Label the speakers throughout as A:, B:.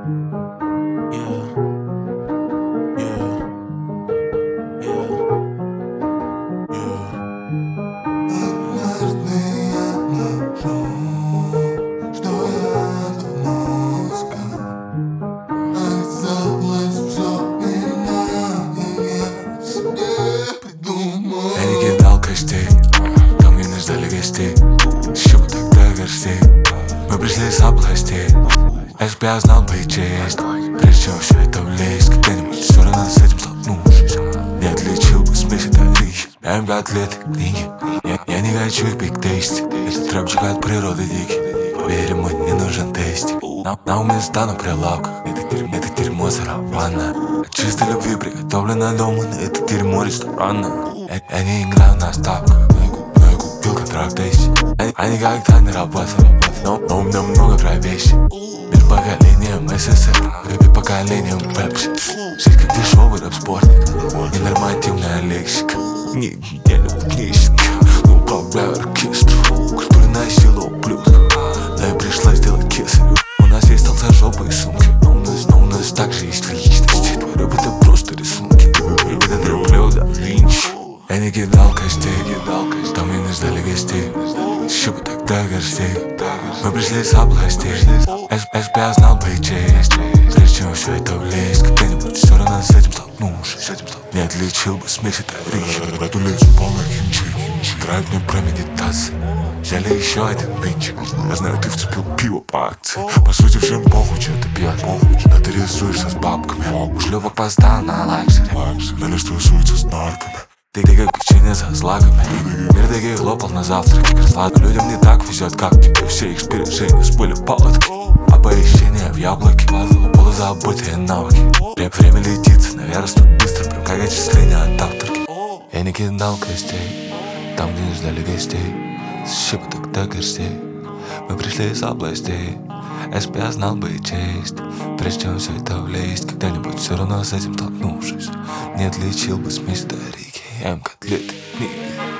A: Там, где нас ждали гостей, еще бы тогда горстей. Мы пришли с областей, если б я знал бы и честь, прежде чем все это влезть, когда-нибудь все равно с этим столкнувшись, не отличил бы смесь от орехи. Я им 5 лет и книги, я не хочу их биг-тейсти. Этот рэпчик от природы дикий, поверь, ему не нужен тестик. На уме стану прилавка, это дерьмо сарафанное. От чистой любви приготовлено дома, но это дерьмо ресторанное. Я не играю на ставках, но я купил контракт Дейси. Я никогда не работал, но у меня много профессий. Между поколением СССР и поколением Пепси. Жизнь как дешевый рэп-спортник, ненормативная лексика. Не люблю книжки, но управляю оркестром. Культурная сила ублюдка, но и пришлось делать кесарю. У нас есть толстожопы и сумки, но у нас также есть личности. Твой рэп это просто рисунки, это треплю да Винчи. Я не кидал костей, там и не ждали гостей, еще бы тогда горстей. Мы пришли с областей, если бы я знал бы и честь, прежде чем все это влезть, когда-нибудь все равно с этим столкнувшись, не отличил бы смесь от орехи.
B: В эту лесу полно химчи, играет мне про медитации.
A: Взяли еще один винчик,
B: я знаю, ты вцепил пиво по акции. По сути, всем похуй, что ты пьешь, но ты рисуешься с бабками.
A: Шлюпок поставил на лакшери,
B: на лист рисуется с нарками.
A: Ты как печенье со злаками. Мир таких лопал на завтраке. Ладно, людям не так везет, как тебе. Все их сбережения спыли палатки, оповещения в яблоке, полузабытые навыки. Время летит, наверное, растут быстро, прям как отчисления от авторки. Я не кидал костей, там, где не ждали гостей, еще бы тогда горстей. Мы пришли из областей, если бы я знал бы и честь, прежде чем все это влезть, когда-нибудь все равно с этим столкнувшись, не отличил бы смесь от орехи. Я им котлеты книги.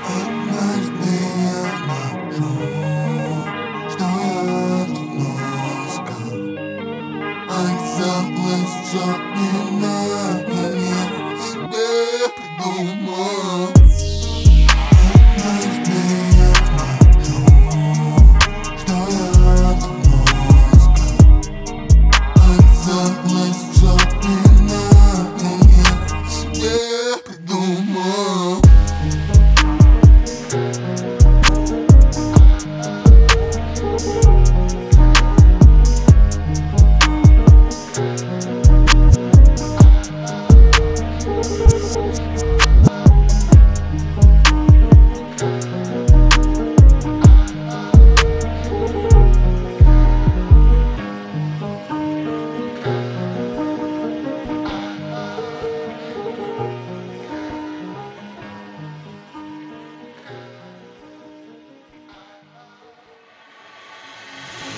B: Однажды я нахожу, что я давно искал. Оказалось, все не надо, я себе придумал.